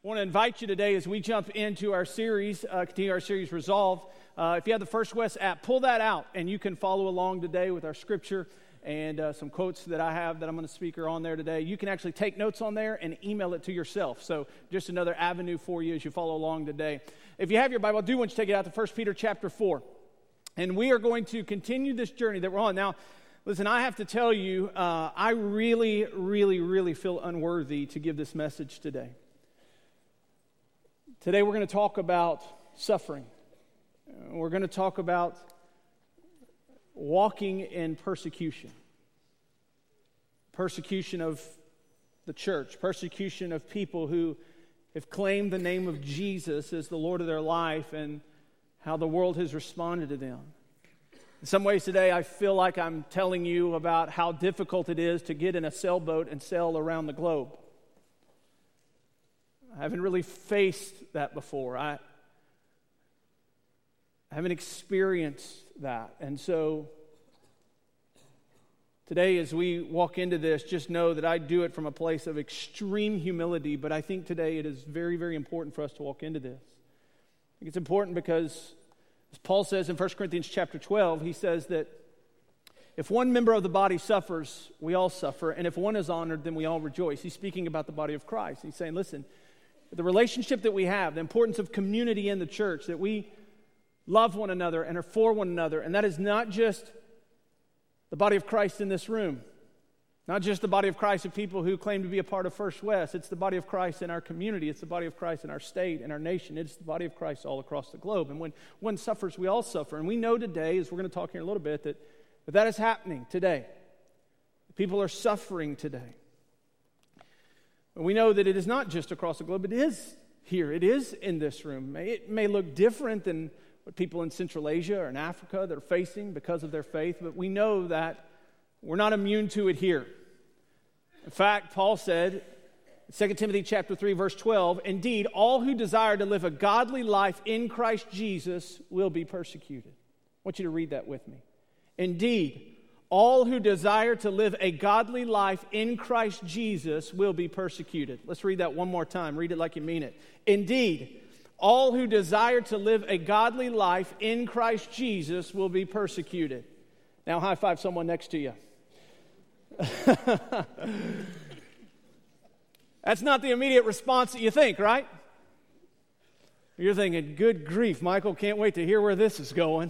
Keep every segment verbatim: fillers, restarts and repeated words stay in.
I want to invite you today as we jump into our series, uh, continue our series, Resolve. Uh, if you have the First West app, pull that out, and you can follow along today with our scripture and uh, some quotes that I have that I'm going to speak are on there today. You can actually take notes on there and email it to yourself. So just another avenue for you as you follow along today. If you have your Bible, I do want you to take it out to First Peter chapter four. And we are going to continue this journey that we're on. Now, listen, I have to tell you, uh, I really, really, really feel unworthy to give this message today. Today we're going to talk about suffering. We're going to talk about walking in persecution. Persecution of the church. Persecution of people who have claimed the name of Jesus as the Lord of their life and how the world has responded to them. In some ways today I feel like I'm telling you about how difficult it is to get in a sailboat and sail around the globe. I haven't really faced that before. I haven't experienced that. And so today as we walk into this, just know that I do it from a place of extreme humility, but I think today it is very, very important for us to walk into this. I think it's important because, as Paul says in First Corinthians chapter twelve, he says that if one member of the body suffers, we all suffer, and if one is honored, then we all rejoice. He's speaking about the body of Christ. He's saying, listen, the relationship that we have, the importance of community in the church, that we love one another and are for one another, and that is not just the body of Christ in this room, not just the body of Christ of people who claim to be a part of First West. It's the body of Christ in our community. It's the body of Christ in our state and our nation. It's the body of Christ all across the globe. And when one suffers, we all suffer. And we know today, as we're going to talk here in a little bit, that that, that is happening today. People are suffering today. And we know that it is not just across the globe. It is here. It is in this room. It may look different than what people in Central Asia or in Africa that are facing because of their faith, but we know that we're not immune to it here. In fact, Paul said in Second Timothy chapter three, verse twelve, indeed, all who desire to live a godly life in Christ Jesus will be persecuted. I want you to read that with me. Indeed, all who desire to live a godly life in Christ Jesus will be persecuted. Let's read that one more time. Read it like you mean it. Indeed, all who desire to live a godly life in Christ Jesus will be persecuted. Now high five someone next to you. That's not the immediate response that you think, right? You're thinking, good grief, Michael, can't wait to hear where this is going.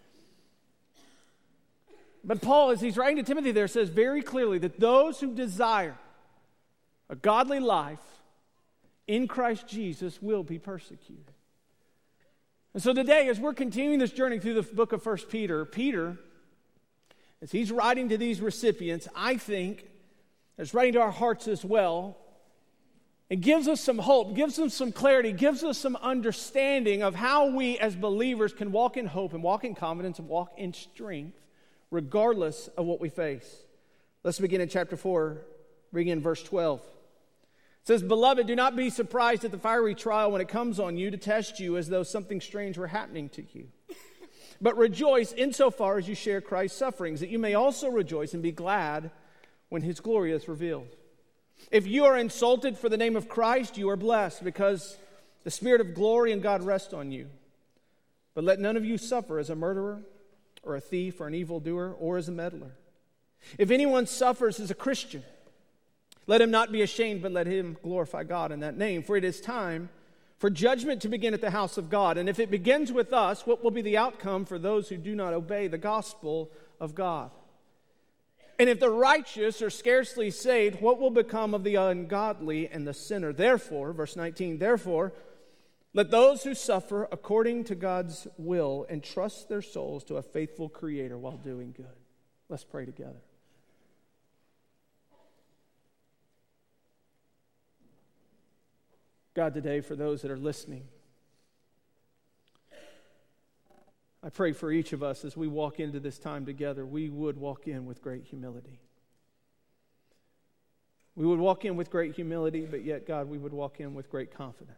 But Paul, as he's writing to Timothy there, says very clearly that those who desire a godly life in Christ Jesus will be persecuted. And so today, as we're continuing this journey through the book of First Peter, Peter, as he's writing to these recipients, I think, is writing to our hearts as well, it gives us some hope, gives us some clarity, gives us some understanding of how we as believers can walk in hope and walk in confidence and walk in strength regardless of what we face. Let's begin in chapter four, beginning in verse twelve. It says, Beloved, do not be surprised at the fiery trial when it comes on you to test you as though something strange were happening to you. But rejoice insofar as you share Christ's sufferings, that you may also rejoice and be glad when his glory is revealed. If you are insulted for the name of Christ, you are blessed, because the Spirit of glory and God rest on you. But let none of you suffer as a murderer, or a thief, or an evildoer, or as a meddler. If anyone suffers as a Christian, let him not be ashamed, but let him glorify God in that name. For it is time for judgment to begin at the house of God. And if it begins with us, what will be the outcome for those who do not obey the gospel of God? And if the righteous are scarcely saved, what will become of the ungodly and the sinner? Therefore, verse nineteen, therefore, let those who suffer according to God's will entrust their souls to a faithful Creator while doing good. Let's pray together. God, today for those that are listening, I pray for each of us as we walk into this time together, we would walk in with great humility. We would walk in with great humility, but yet, God, we would walk in with great confidence.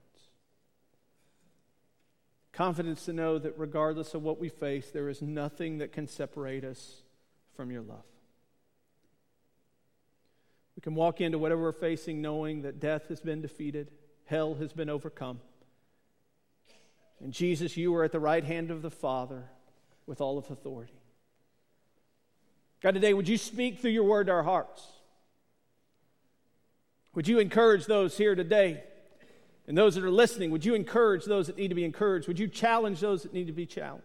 Confidence to know that regardless of what we face, there is nothing that can separate us from your love. We can walk into whatever we're facing knowing that death has been defeated, Hell has been overcome. And Jesus, you are at the right hand of the Father with all of authority. God, today, would you speak through your word to our hearts? Would you encourage those here today and those that are listening? Would you encourage those that need to be encouraged? Would you challenge those that need to be challenged?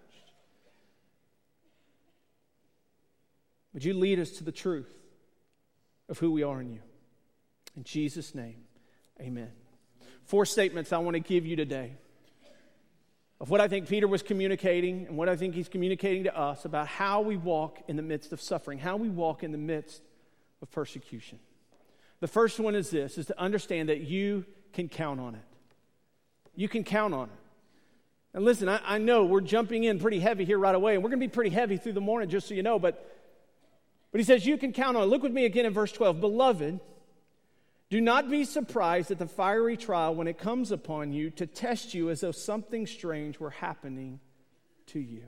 Would you lead us to the truth of who we are in you? In Jesus' name, amen. Four statements I want to give you today of what I think Peter was communicating and what I think he's communicating to us about how we walk in the midst of suffering, how we walk in the midst of persecution. The first one is this, is to understand that you can count on it. You can count on it. And listen, I, I know we're jumping in pretty heavy here right away, and we're going to be pretty heavy through the morning, just so you know, but, but he says you can count on it. Look with me again in verse twelve. Beloved, do not be surprised at the fiery trial when it comes upon you to test you as though something strange were happening to you.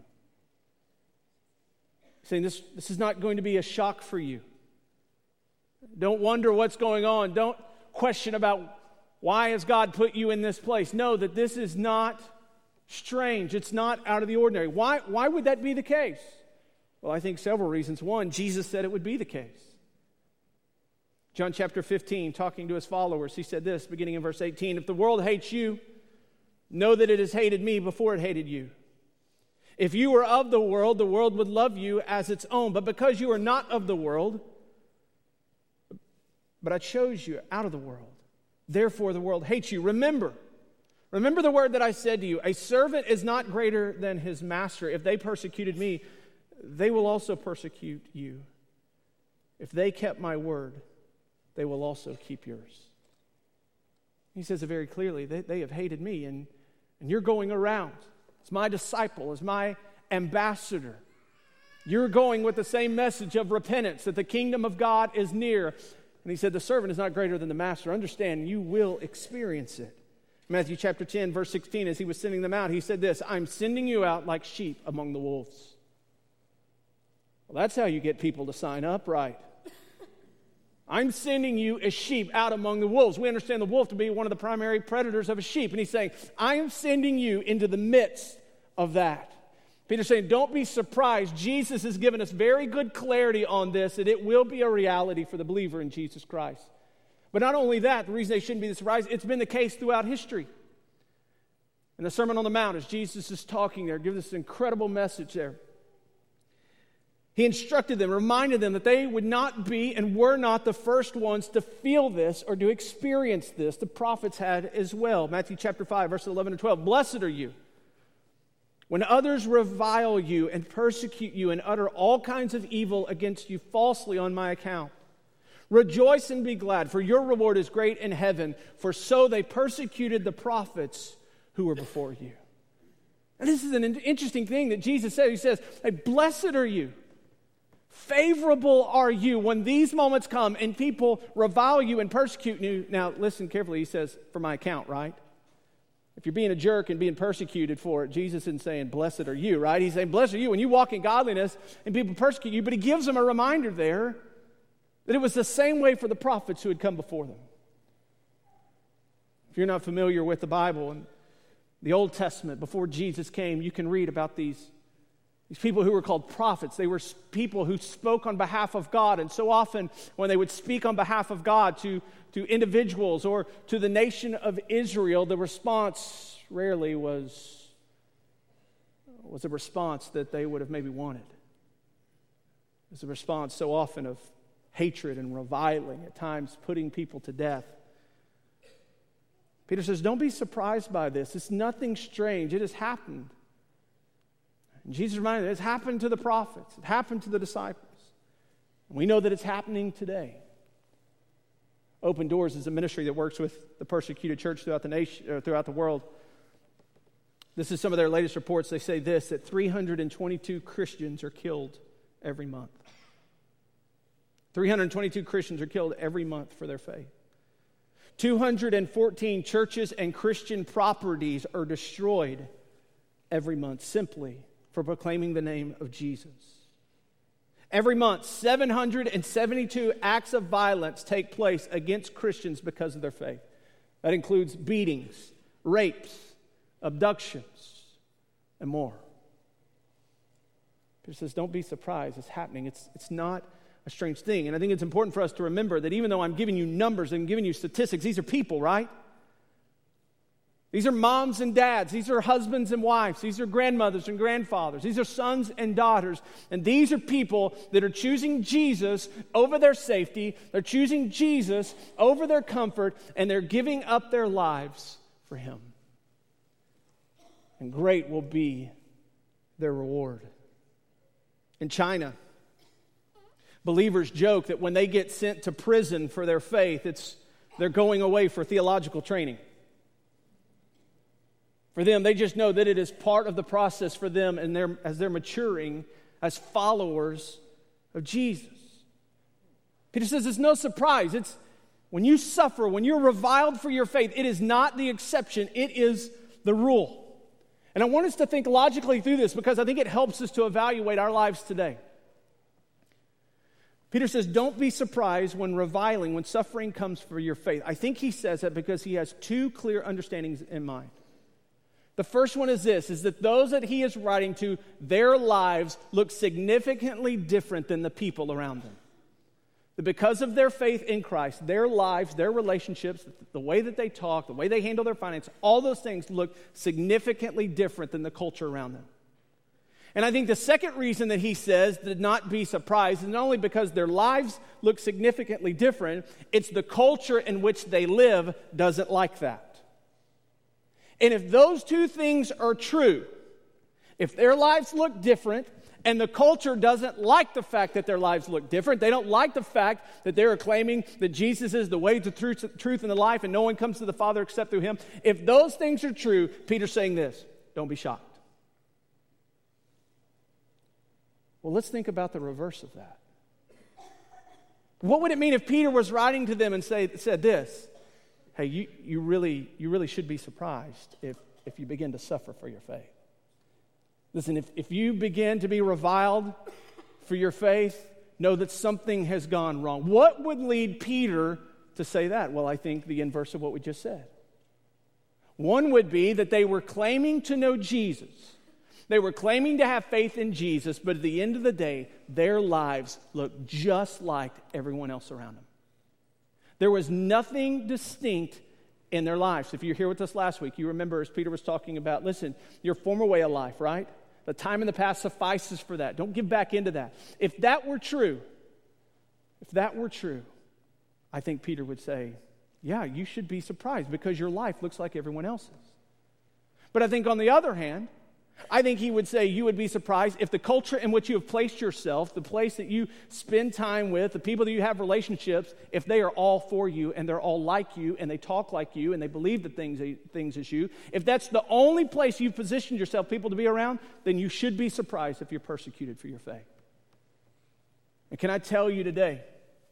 Saying this, this is not going to be a shock for you. Don't wonder what's going on. Don't question about why has God put you in this place. Know that this is not strange. It's not out of the ordinary. Why, why would that be the case? Well, I think several reasons. One, Jesus said it would be the case. John chapter fifteen, talking to his followers, he said this, beginning in verse eighteen, if the world hates you, know that it has hated me before it hated you. If you were of the world, the world would love you as its own. But because you are not of the world, but I chose you out of the world, therefore the world hates you. Remember, remember the word that I said to you, a servant is not greater than his master. If they persecuted me, they will also persecute you. If they kept my word, they will also keep yours. He says it very clearly. They, they have hated me, and, and you're going around as my disciple, as my ambassador. You're going with the same message of repentance, that the kingdom of God is near. And he said, the servant is not greater than the master. Understand, you will experience it. Matthew chapter ten, verse sixteen, as he was sending them out, he said this, I'm sending you out like sheep among the wolves. Well, that's how you get people to sign up, right? I'm sending you as sheep out among the wolves. We understand the wolf to be one of the primary predators of a sheep. And he's saying, I am sending you into the midst of that. Peter's saying, don't be surprised. Jesus has given us very good clarity on this, that it will be a reality for the believer in Jesus Christ. But not only that, the reason they shouldn't be surprised, it's been the case throughout history. In the Sermon on the Mount, as Jesus is talking there, gives us an incredible message there. He instructed them, reminded them that they would not be and were not the first ones to feel this or to experience this. The prophets had as well. Matthew chapter five, verses eleven and twelve. Blessed are you when others revile you and persecute you and utter all kinds of evil against you falsely on my account. Rejoice and be glad, for your reward is great in heaven, for so they persecuted the prophets who were before you. And this is an interesting thing that Jesus said. He says, hey, blessed are you. Favorable are you when these moments come and people revile you and persecute you. Now, listen carefully. He says, for my account, right? If you're being a jerk and being persecuted for it, Jesus isn't saying, blessed are you, right? He's saying, blessed are you when you walk in godliness and people persecute you. But he gives them a reminder there that it was the same way for the prophets who had come before them. If you're not familiar with the Bible and the Old Testament, before Jesus came, you can read about these These people who were called prophets. They were people who spoke on behalf of God. And so often when they would speak on behalf of God to, to individuals or to the nation of Israel, the response rarely was, was a response that they would have maybe wanted. It was a response so often of hatred and reviling, at times putting people to death. Peter says, don't be surprised by this. It's nothing strange. It has happened. And Jesus reminded them, it's happened to the prophets. It happened to the disciples. And we know that it's happening today. Open Doors is a ministry that works with the persecuted church throughout the nation, or throughout the world. This is some of their latest reports. They say this, that three hundred twenty-two Christians are killed every month. three hundred twenty-two Christians are killed every month for their faith. two hundred fourteen churches and Christian properties are destroyed every month simply for proclaiming the name of Jesus. Every month, seven hundred seventy-two acts of violence take place against Christians because of their faith. That includes beatings, rapes, abductions, and more. Peter says, don't be surprised. It's happening. It's, it's not a strange thing. And I think it's important for us to remember that even though I'm giving you numbers and giving you statistics, these are people, right? These are moms and dads. These are husbands and wives. These are grandmothers and grandfathers. These are sons and daughters. And these are people that are choosing Jesus over their safety. They're choosing Jesus over their comfort. And they're giving up their lives for Him. And great will be their reward. In China, believers joke that when they get sent to prison for their faith, it's they're going away for theological training. For them, they just know that it is part of the process for them and they're, as they're maturing as followers of Jesus. Peter says it's no surprise. It's when you suffer, when you're reviled for your faith, it is not the exception, it is the rule. And I want us to think logically through this because I think it helps us to evaluate our lives today. Peter says, don't be surprised when reviling, when suffering comes for your faith. I think he says that because he has two clear understandings in mind. The first one is this, is that those that he is writing to, their lives look significantly different than the people around them. That because of their faith in Christ, their lives, their relationships, the way that they talk, the way they handle their finances, all those things look significantly different than the culture around them. And I think the second reason that he says to not be surprised is not only because their lives look significantly different, it's the culture in which they live doesn't like that. And if those two things are true, if their lives look different and the culture doesn't like the fact that their lives look different, they don't like the fact that they're claiming that Jesus is the way, the truth, truth, and the life, and no one comes to the Father except through Him. If those things are true, Peter's saying this, don't be shocked. Well, let's think about the reverse of that. What would it mean if Peter was writing to them and say, said this? Hey, you, you really you really should be surprised if, if you begin to suffer for your faith. Listen, if, if you begin to be reviled for your faith, know that something has gone wrong. What would lead Peter to say that? Well, I think the inverse of what we just said. One would be that they were claiming to know Jesus. They were claiming to have faith in Jesus, but at the end of the day, their lives looked just like everyone else around them. There was nothing distinct in their lives. If you're here with us last week, you remember as Peter was talking about, listen, your former way of life, right? The time in the past suffices for that. Don't give back into that. If that were true, if that were true, I think Peter would say, yeah, you should be surprised because your life looks like everyone else's. But I think on the other hand, I think he would say you would be surprised if the culture in which you have placed yourself, the place that you spend time with, the people that you have relationships, if they are all for you and they're all like you and they talk like you and they believe the things, things as you, if that's the only place you've positioned yourself, people to be around, then you should be surprised if you're persecuted for your faith. And can I tell you today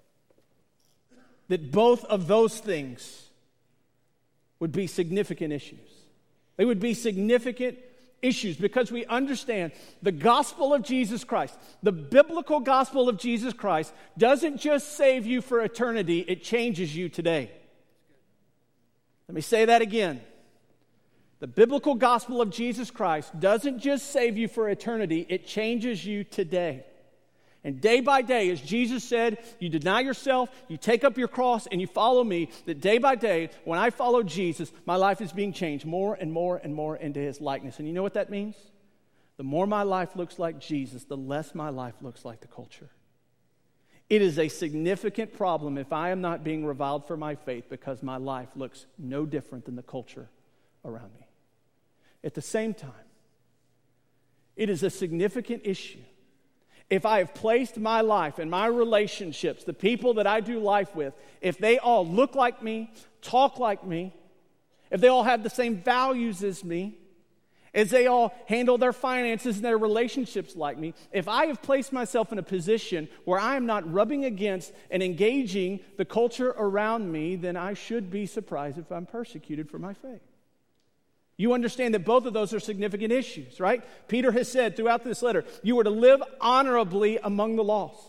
that both of those things would be significant issues. They would be significant issues because we understand the gospel of Jesus Christ, the biblical gospel of Jesus Christ, doesn't just save you for eternity, it changes you today. Let me say that again. The biblical gospel of Jesus Christ doesn't just save you for eternity, it changes you today. And day by day, as Jesus said, you deny yourself, you take up your cross, and you follow me, that day by day, when I follow Jesus, my life is being changed more and more and more into His likeness. And you know what that means? The more my life looks like Jesus, the less my life looks like the culture. It is a significant problem if I am not being reviled for my faith because my life looks no different than the culture around me. At the same time, it is a significant issue if I have placed my life and my relationships, the people that I do life with, if they all look like me, talk like me, if they all have the same values as me, as they all handle their finances and their relationships like me, if I have placed myself in a position where I am not rubbing against and engaging the culture around me, then I should be surprised if I'm persecuted for my faith. You understand that both of those are significant issues, right? Peter has said throughout this letter, you are to live honorably among the lost.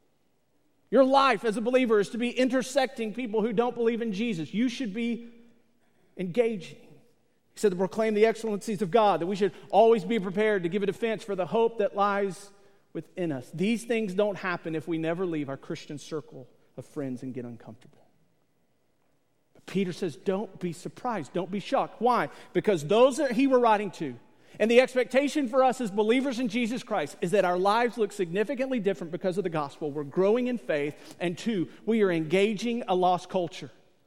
Your life as a believer is to be intersecting people who don't believe in Jesus. You should be engaging. He said to proclaim the excellencies of God, that we should always be prepared to give a defense for the hope that lies within us. These things don't happen if we never leave our Christian circle of friends and get uncomfortable. But Peter says, don't be surprised. Don't be shocked. Why? Because those that he were writing to, and the expectation for us as believers in Jesus Christ is that our lives look significantly different because of the gospel. We're growing in faith. And two, we are engaging a lost culture.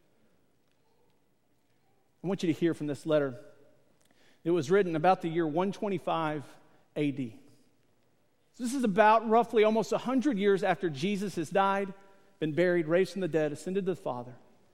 I want you to hear from this letter. It was written about the year one twenty-five A D. So this is about roughly almost one hundred years after Jesus has died, been buried, raised from the dead, ascended to the Father.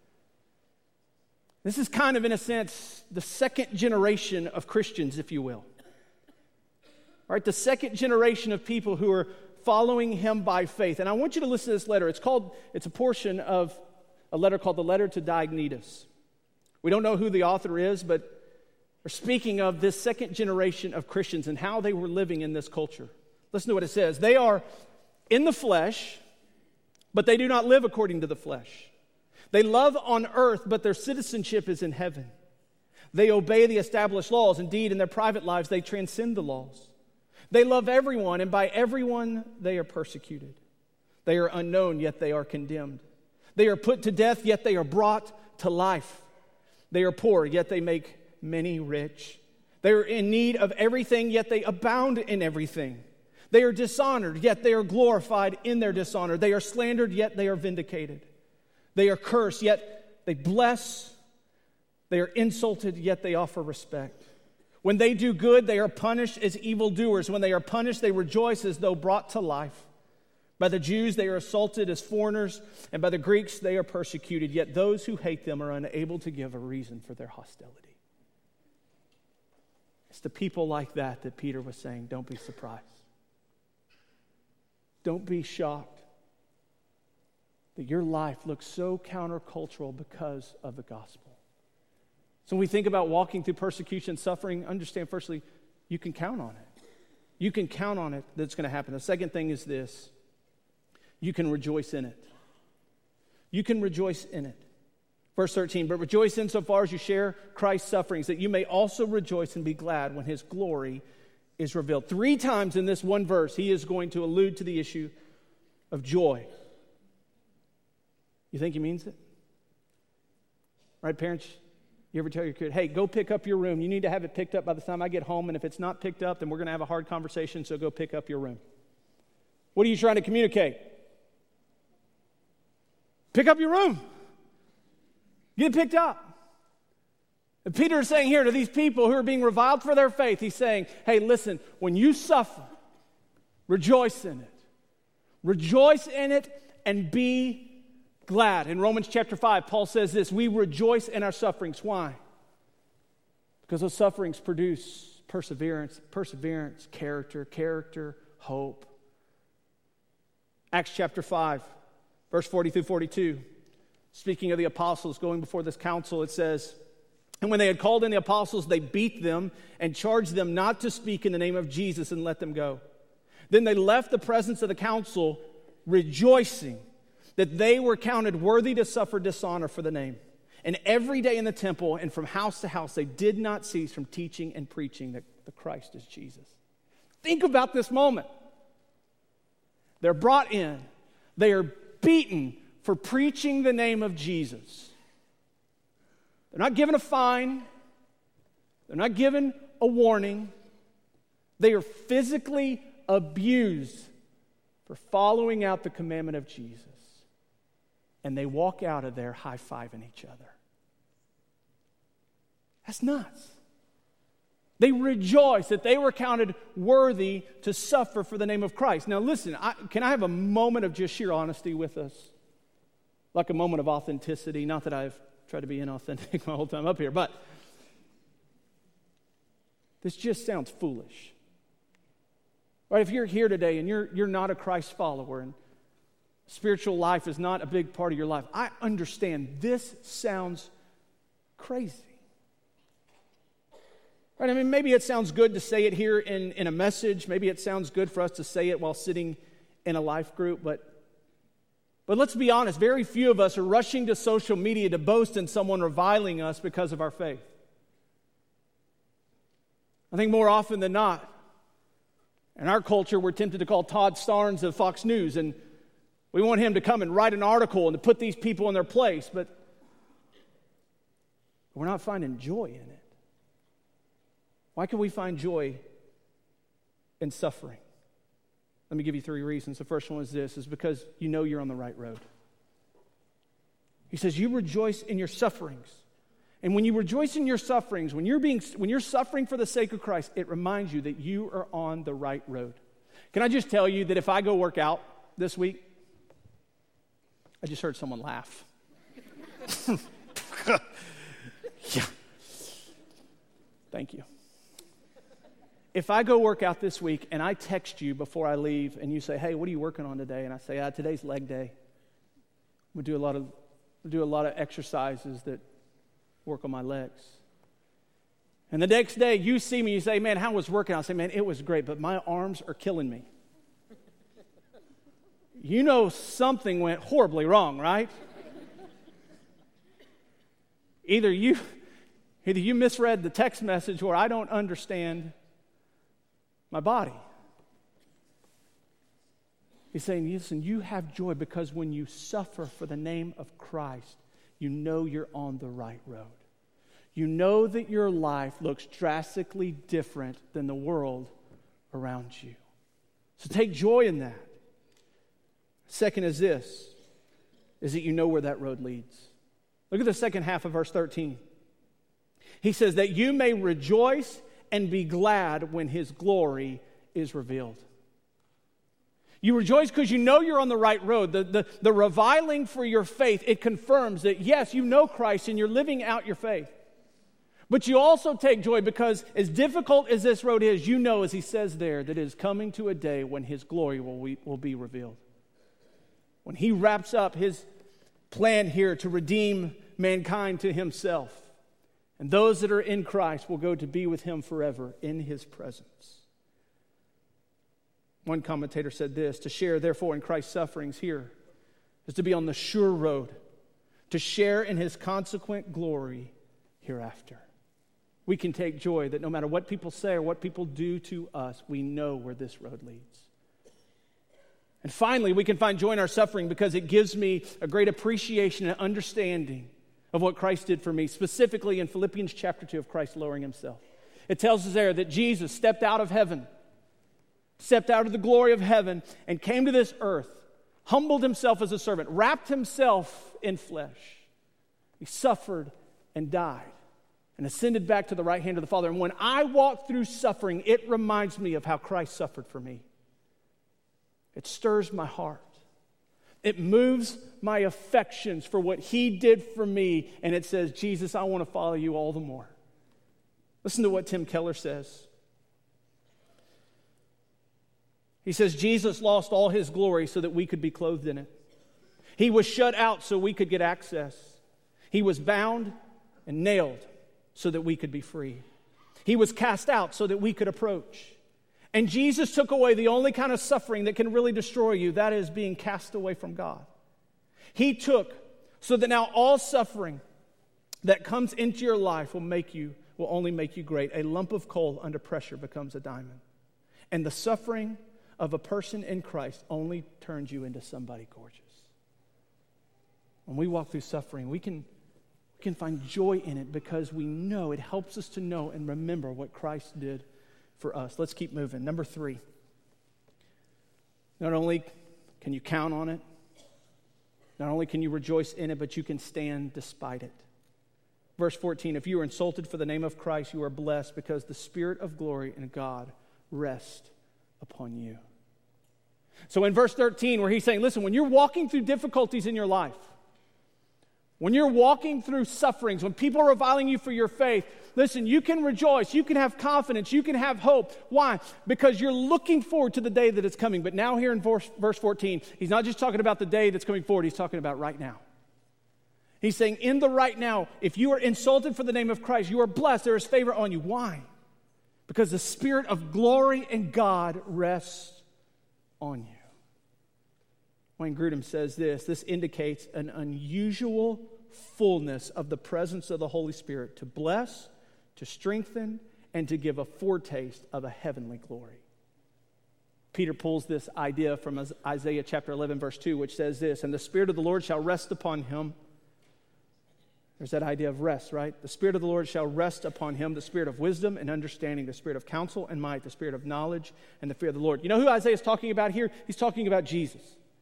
This is kind of, in a sense, the second generation of Christians, if you will. All right, the second generation of people who are following him by faith. And I want you to listen to this letter. It's called, it's a portion of a letter called the Letter to Diognetus. We don't know who the author is, but we're speaking of this second generation of Christians and how they were living in this culture. Listen to what it says. They are in the flesh, but they do not live according to the flesh. They love on earth, but their citizenship is in heaven. They obey the established laws. Indeed, in their private lives, they transcend the laws. They love everyone, and by everyone they are persecuted. They are unknown, yet they are condemned. They are put to death, yet they are brought to life. They are poor, yet they make many rich. They are in need of everything, yet they abound in everything. They are dishonored, yet they are glorified in their dishonor. They are slandered, yet they are vindicated. They are cursed, yet they bless. They are insulted, yet they offer respect. When they do good, they are punished as evildoers. When they are punished, they rejoice as though brought to life. By the Jews, they are assaulted as foreigners, and by the Greeks, they are persecuted. Yet those who hate them are unable to give a reason for their hostility. It's to people like that that Peter was saying, don't be surprised. Don't be shocked that your life looks so countercultural because of the gospel. So when we think about walking through persecution, suffering, understand firstly, you can count on it. You can count on it that it's going to happen. The second thing is this. You can rejoice in it. You can rejoice in it. Verse thirteen, but rejoice insofar as you share Christ's sufferings, that you may also rejoice and be glad when his glory is revealed. Three times in this one verse, he is going to allude to the issue of joy. You think he means it? Right, parents? You ever tell your kid, hey, go pick up your room. You need to have it picked up by the time I get home, and if it's not picked up, then we're going to have a hard conversation, so go pick up your room. What are you trying to communicate? Pick up your room. Get it picked up. And Peter is saying here to these people who are being reviled for their faith, he's saying, hey, listen, when you suffer, rejoice in it. Rejoice in it and be glad. In Romans chapter five, Paul says this, we rejoice in our sufferings. Why? Because those sufferings produce perseverance, perseverance, character, character, hope. Acts chapter five, verse forty through forty-two. Speaking of the apostles going before this council, it says, and when they had called in the apostles, they beat them and charged them not to speak in the name of Jesus and let them go. Then they left the presence of the council rejoicing that they were counted worthy to suffer dishonor for the name. And every day in the temple and from house to house, they did not cease from teaching and preaching that the Christ is Jesus. Think about this moment. They're brought in. They are beaten for preaching the name of Jesus. They're not given a fine. They're not given a warning. They are physically abused for following out the commandment of Jesus. And they walk out of there high-fiving each other. That's nuts. They rejoice that they were counted worthy to suffer for the name of Christ. Now listen, I, can I have a moment of just sheer honesty with us? Like a moment of authenticity. Not that I've tried to be inauthentic my whole time up here, but this just sounds foolish. Right? If you're here today and you're, you're not a Christ follower and spiritual life is not a big part of your life, I understand this sounds crazy. Right? I mean, maybe it sounds good to say it here in, in a message. Maybe it sounds good for us to say it while sitting in a life group, but But let's be honest, very few of us are rushing to social media to boast in someone reviling us because of our faith. I think more often than not, in our culture, we're tempted to call Todd Starnes of Fox News, and we want him to come and write an article and to put these people in their place, but we're not finding joy in it. Why can we find joy in suffering? Let me give you three reasons. The first one is this, is because you know you're on the right road. He says, you rejoice in your sufferings. And when you rejoice in your sufferings, when you're being, when you're suffering for the sake of Christ, it reminds you that you are on the right road. Can I just tell you that if I go work out this week, I just heard someone laugh. Yeah. Thank you. If I go work out this week and I text you before I leave and you say, hey, what are you working on today? And I say, ah, today's leg day. We do a lot of we do a lot of exercises that work on my legs. And the next day you see me, you say, man, how was working? I say, man, it was great, but my arms are killing me. You know something went horribly wrong, right? Either you, either you misread the text message or I don't understand my body. He's saying, listen, you have joy because when you suffer for the name of Christ, you know you're on the right road. You know that your life looks drastically different than the world around you. So take joy in that. Second is this, is that you know where that road leads. Look at the second half of verse thirteen. He says that you may rejoice and be glad when His glory is revealed. You rejoice because you know you're on the right road. The, the, the reviling for your faith, it confirms that yes, you know Christ and you're living out your faith. But you also take joy because as difficult as this road is, you know, as he says there, that it is coming to a day when His glory will, will be revealed. When He wraps up His plan here to redeem mankind to Himself. And those that are in Christ will go to be with Him forever in His presence. One commentator said this, to share therefore in Christ's sufferings here is to be on the sure road, to share in His consequent glory hereafter. We can take joy that no matter what people say or what people do to us, we know where this road leads. And finally, we can find joy in our suffering because it gives me a great appreciation and understanding of what Christ did for me, specifically in Philippians chapter two of Christ lowering Himself. It tells us there that Jesus stepped out of heaven, stepped out of the glory of heaven, and came to this earth, humbled Himself as a servant, wrapped Himself in flesh. He suffered and died and ascended back to the right hand of the Father. And when I walk through suffering, it reminds me of how Christ suffered for me. It stirs my heart. It moves my affections for what He did for me. And it says, Jesus, I want to follow You all the more. Listen to what Tim Keller says. He says, Jesus lost all His glory so that we could be clothed in it. He was shut out so we could get access. He was bound and nailed so that we could be free. He was cast out so that we could approach. And Jesus took away the only kind of suffering that can really destroy you, that is being cast away from God. He took so that now all suffering that comes into your life will make you, will only make you great. A lump of coal under pressure becomes a diamond. And the suffering of a person in Christ only turns you into somebody gorgeous. When we walk through suffering, we can, we can find joy in it because we know, it helps us to know and remember what Christ did for us. Let's keep moving. Number three. Not only can you count on it, not only can you rejoice in it, but you can stand despite it. Verse fourteen, if you are insulted for the name of Christ, you are blessed because the Spirit of glory and God rest upon you. So in verse thirteen, where he's saying, listen, when you're walking through difficulties in your life, when you're walking through sufferings, when people are reviling you for your faith, listen, you can rejoice, you can have confidence, you can have hope. Why? Because you're looking forward to the day that it's coming. But now here in verse, verse fourteen, he's not just talking about the day that's coming forward, he's talking about right now. He's saying in the right now, if you are insulted for the name of Christ, you are blessed, there is favor on you. Why? Because the Spirit of glory and God rests on you. Wayne Grudem says this, this indicates an unusual fullness of the presence of the Holy Spirit to bless, to strengthen, and to give a foretaste of a heavenly glory. Peter pulls this idea from Isaiah chapter eleven, verse two, which says this, and the Spirit of the Lord shall rest upon him. There's that idea of rest, right? The Spirit of the Lord shall rest upon him, the Spirit of wisdom and understanding, the Spirit of counsel and might, the Spirit of knowledge and the fear of the Lord. You know who Isaiah is talking about here? He's talking about Jesus.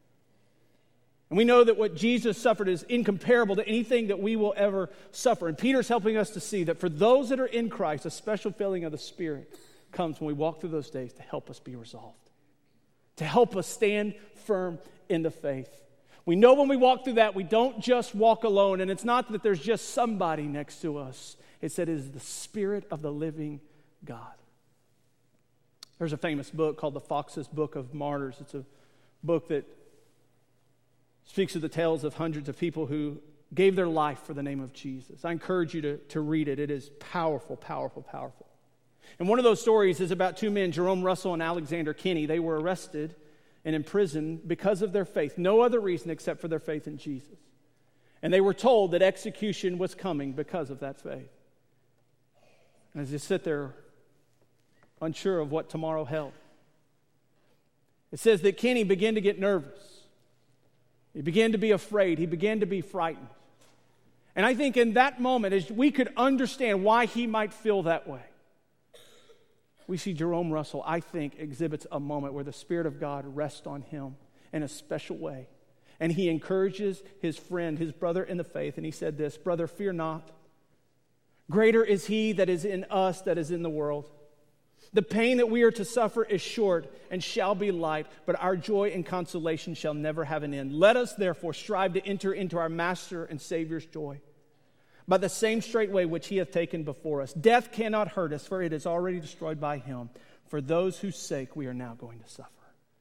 And we know that what Jesus suffered is incomparable to anything that we will ever suffer. And Peter's helping us to see that for those that are in Christ, a special filling of the Spirit comes when we walk through those days to help us be resolved, to help us stand firm in the faith. We know when we walk through that, we don't just walk alone. And it's not that there's just somebody next to us. It's that it is the Spirit of the living God. There's a famous book called The Fox's Book of Martyrs. It's a book that speaks of the tales of hundreds of people who gave their life for the name of Jesus. I encourage you to, to read it. It is powerful, powerful, powerful. And one of those stories is about two men, Jerome Russell and Alexander Kinney. They were arrested and imprisoned because of their faith. No other reason except for their faith in Jesus. And they were told that execution was coming because of that faith. And as they sit there, unsure of what tomorrow held, it says that Kinney began to get nervous. He began to be afraid. He began to be frightened. And I think in that moment, as we could understand why he might feel that way, we see Jerome Russell, I think, exhibits a moment where the Spirit of God rests on him in a special way. And he encourages his friend, his brother in the faith, and he said this, "Brother, fear not. Greater is he that is in us that is in the world. The pain that we are to suffer is short and shall be light, but our joy and consolation shall never have an end. Let us therefore strive to enter into our Master and Savior's joy by the same straight way which he hath taken before us. Death cannot hurt us, for it is already destroyed by him. For those whose sake we are now going to suffer."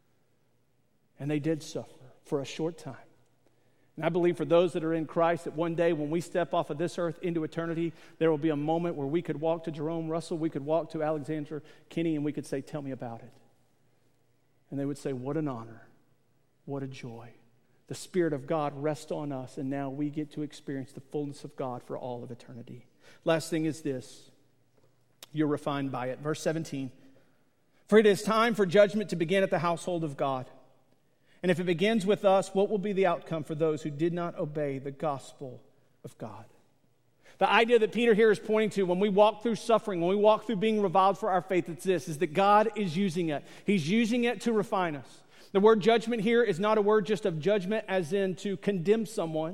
And they did suffer for a short time. And I believe for those that are in Christ, that one day when we step off of this earth into eternity, there will be a moment where we could walk to Jerome Russell, we could walk to Alexander Kinney, and we could say, "Tell me about it." And they would say, "What an honor, what a joy. The Spirit of God rests on us, and now we get to experience the fullness of God for all of eternity." Last thing is this. You're refined by it. Verse seventeen. "For it is time for judgment to begin at the household of God. And if it begins with us, what will be the outcome for those who did not obey the gospel of God?" The idea that Peter here is pointing to when we walk through suffering, when we walk through being reviled for our faith, it's this, is that God is using it. He's using it to refine us. The word judgment here is not a word just of judgment as in to condemn someone.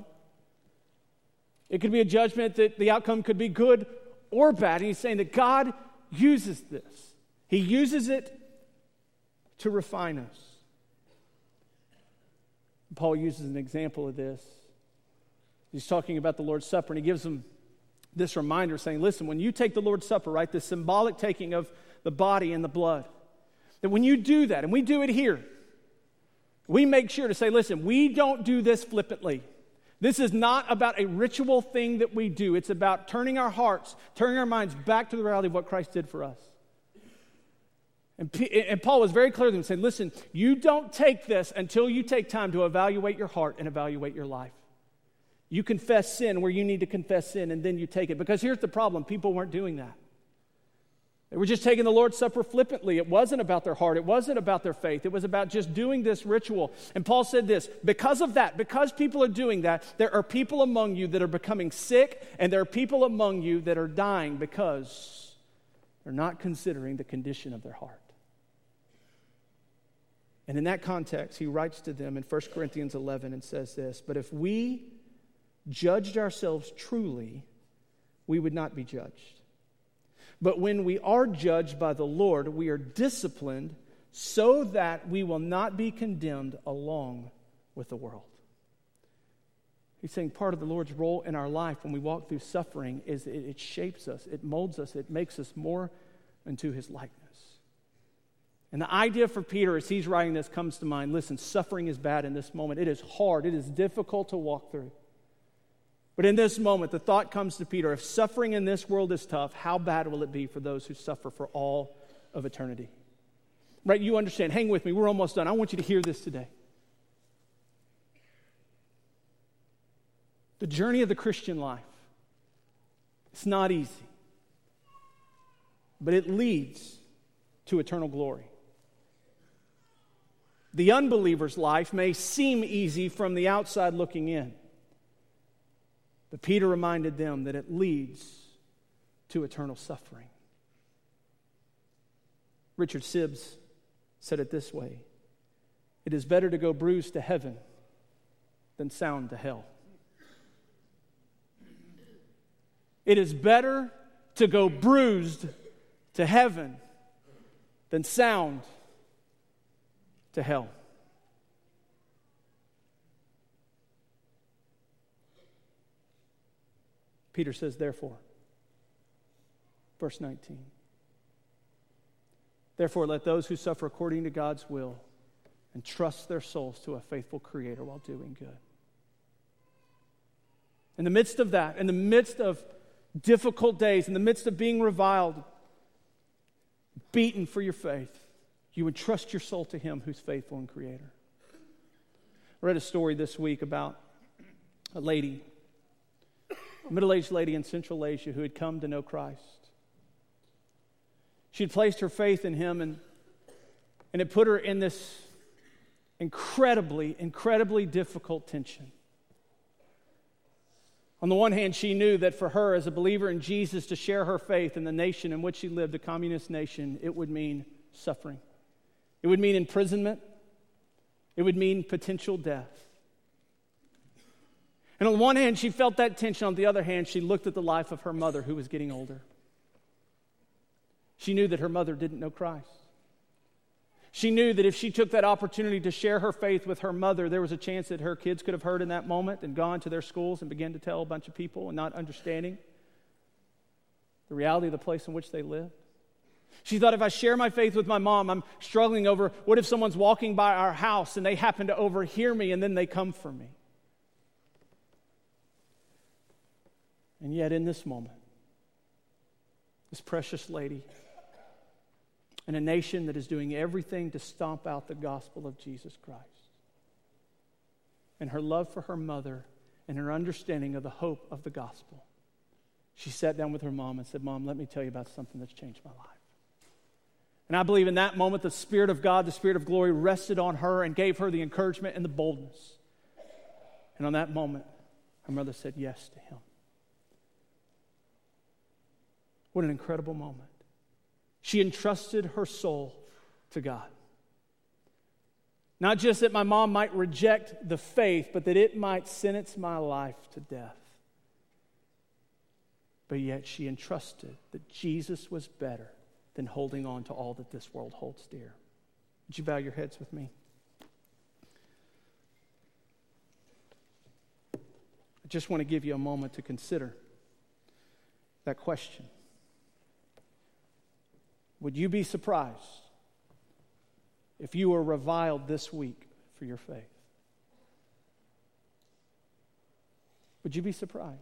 It could be a judgment that the outcome could be good or bad. And he's saying that God uses this. He uses it to refine us. Paul uses an example of this. He's talking about the Lord's Supper, and he gives them this reminder saying, listen, when you take the Lord's Supper, right, the symbolic taking of the body and the blood, that when you do that, and we do it here, we make sure to say, listen, we don't do this flippantly. This is not about a ritual thing that we do. It's about turning our hearts, turning our minds back to the reality of what Christ did for us. And, P- and Paul was very clear to them, saying, listen, you don't take this until you take time to evaluate your heart and evaluate your life. You confess sin where you need to confess sin, and then you take it. Because here's the problem. People weren't doing that. They were just taking the Lord's Supper flippantly. It wasn't about their heart. It wasn't about their faith. It was about just doing this ritual. And Paul said this, because of that, because people are doing that, there are people among you that are becoming sick, and there are people among you that are dying because they're not considering the condition of their heart. And in that context, he writes to them in First Corinthians eleven and says this, "But if we judged ourselves truly, we would not be judged. But when we are judged by the Lord, we are disciplined so that we will not be condemned along with the world." He's saying part of the Lord's role in our life when we walk through suffering is it, it shapes us, it molds us, it makes us more into his likeness. And the idea for Peter as he's writing this comes to mind. Listen, suffering is bad in this moment. It is hard. It is difficult to walk through. But in this moment, the thought comes to Peter, if suffering in this world is tough, how bad will it be for those who suffer for all of eternity? Right, you understand. Hang with me. We're almost done. I want you to hear this today. The journey of the Christian life, it's not easy, but it leads to eternal glory. The unbeliever's life may seem easy from the outside looking in, but Peter reminded them that it leads to eternal suffering. Richard Sibbes said it this way: it is better to go bruised to heaven than sound to hell. It is better to go bruised to heaven than sound to hell. Peter says, therefore, verse nineteen, therefore let those who suffer according to God's will entrust their souls to a faithful Creator while doing good. In the midst of that, in the midst of difficult days, in the midst of being reviled, beaten for your faith, you entrust your soul to Him who's faithful and Creator. I read a story this week about a lady, a middle-aged lady in Central Asia who had come to know Christ. She had placed her faith in Him, and, and it put her in this incredibly, incredibly difficult tension. On the one hand, she knew that for her, as a believer in Jesus, to share her faith in the nation in which she lived, a communist nation, it would mean suffering. It would mean imprisonment. It would mean potential death. And on the one hand, she felt that tension. On the other hand, she looked at the life of her mother, who was getting older. She knew that her mother didn't know Christ. She knew that if she took that opportunity to share her faith with her mother, there was a chance that her kids could have heard in that moment and gone to their schools and began to tell a bunch of people and not understanding the reality of the place in which they lived. She thought, if I share my faith with my mom, I'm struggling over, what if someone's walking by our house and they happen to overhear me and then they come for me? And yet in this moment, this precious lady in a nation that is doing everything to stomp out the gospel of Jesus Christ, and her love for her mother and her understanding of the hope of the gospel, she sat down with her mom and said, Mom, let me tell you about something that's changed my life. And I believe in that moment the Spirit of God, the Spirit of glory rested on her and gave her the encouragement and the boldness. And on that moment, her mother said yes to Him. What an incredible moment. She entrusted her soul to God. Not just that my mom might reject the faith, but that it might sentence my life to death. But yet she entrusted that Jesus was better than holding on to all that this world holds dear. Would you bow your heads with me? I just want to give you a moment to consider that question. Would you be surprised if you were reviled this week for your faith? Would you be surprised?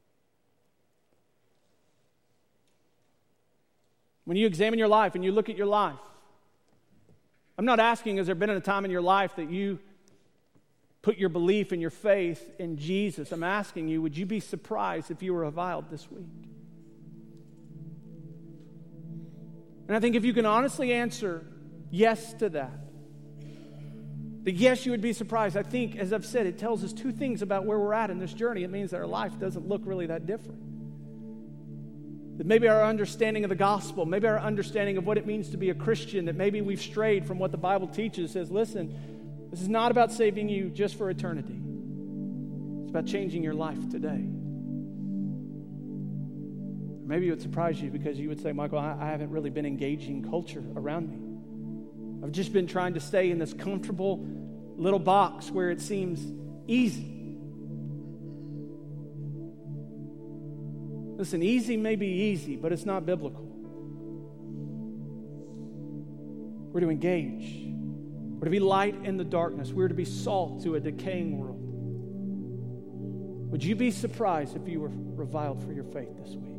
When you examine your life and you look at your life, I'm not asking, has there been a time in your life that you put your belief and your faith in Jesus? I'm asking you, would you be surprised if you were reviled this week? And I think if you can honestly answer yes to that, that yes, you would be surprised. I think, as I've said, it tells us two things about where we're at in this journey. It means that our life doesn't look really that different. That maybe our understanding of the gospel, maybe our understanding of what it means to be a Christian, that maybe we've strayed from what the Bible teaches, says, listen, this is not about saving you just for eternity. It's about changing your life today. Maybe it would surprise you because you would say, Michael, I, I haven't really been engaging culture around me. I've just been trying to stay in this comfortable little box where it seems easy. Listen, easy may be easy, but it's not biblical. We're to engage. We're to be light in the darkness. We're to be salt to a decaying world. Would you be surprised if you were reviled for your faith this week?